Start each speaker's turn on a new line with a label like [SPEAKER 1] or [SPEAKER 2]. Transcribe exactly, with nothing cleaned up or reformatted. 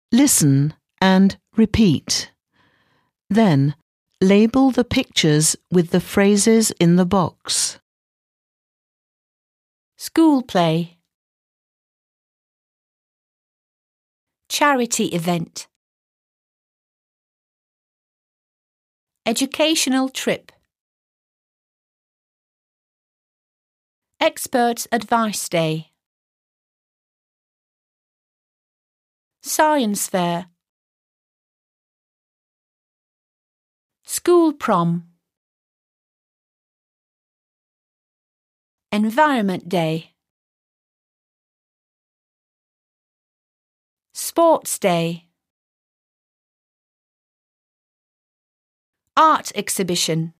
[SPEAKER 1] Listen and repeat. Then, label the pictures with the phrases in the box.
[SPEAKER 2] School play. Charity event. Educational trip. Experts Advice Day. Science fair. School prom. Environment Day. Sports Day. Art exhibition.